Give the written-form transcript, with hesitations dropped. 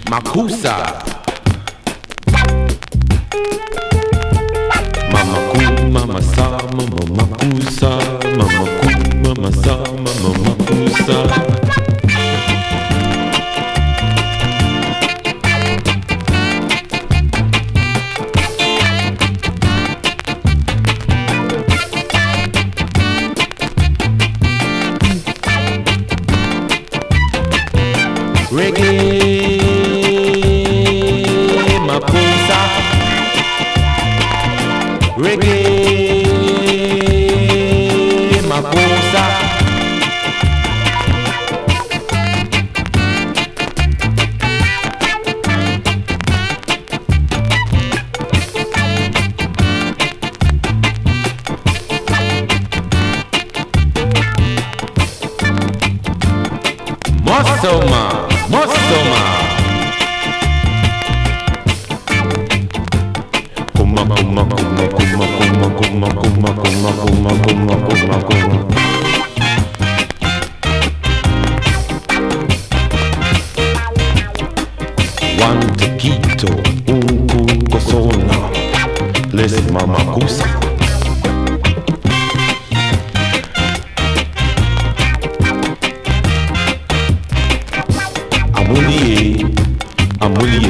Makusa. Mama ku, mama sa, mama makusa. Mama ku, mama sa, mama makusa. Reggae, Mapusa. Reggae, Mapusa. Mosoma, Mosoma. Kuma, kuma, kuma, kuma, kuma, kuma, kuma, kuma, kuma, kuma, kuma, kuma. One tequito, un cosona. Les mamacusa. Amulie, amulie.